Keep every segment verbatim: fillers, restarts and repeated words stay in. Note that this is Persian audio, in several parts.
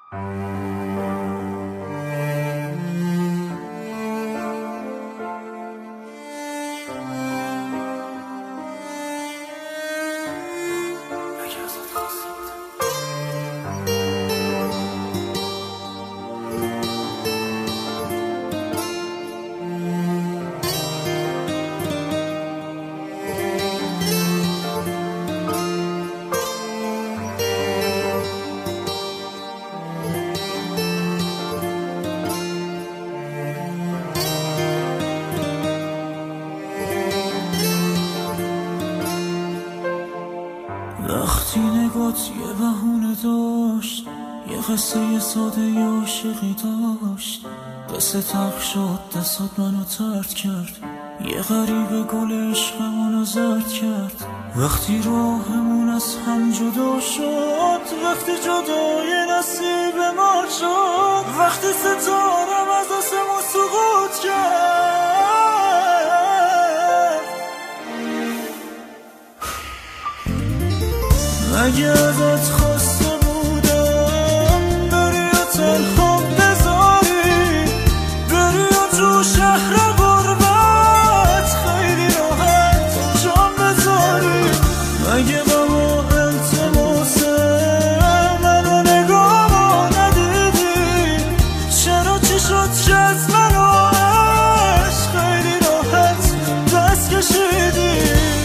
وقتی نگات یه بهونه داشت، یه قصه یه ساده یه عاشقی داشت، قصه تلخ شد دستات منو ترد کرد، یه غریبه گل عشقمونو زرد کرد. وقتی راهمون از هم جدا شد، وقتی جدای نصیب ما شد، وقتی ستارم از آسمون سقوط کرد. مگه ازت خواسته بودم بری و تنها بذاری، بری و تو شهر غربت خیلی راحت جان بذاری. مگه بابا التماس منو نگاه ندیدی، چرا چی شد که از منو عشق خیلی راحت دست کشیدی؟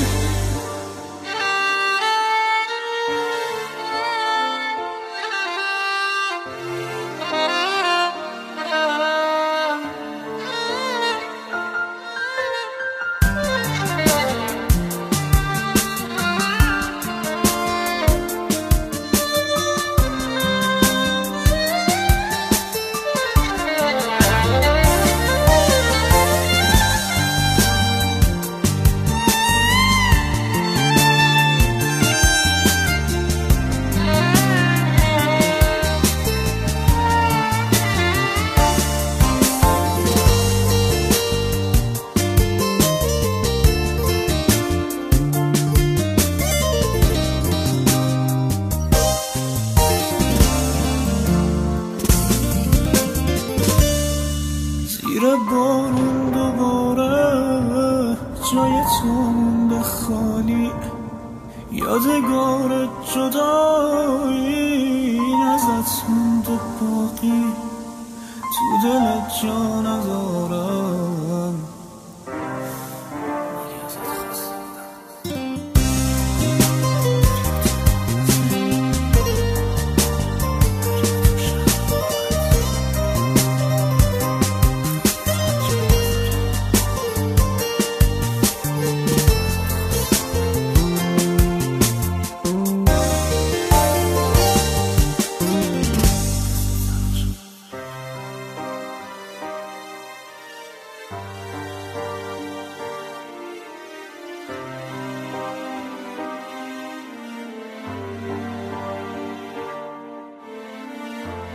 زیر بارون دوباره جای تو مونده خالی، یادگار جدایی ازت مونده باقی، تو دلت جا ندارم.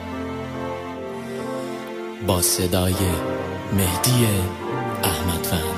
با صدای مهدی احمدوند.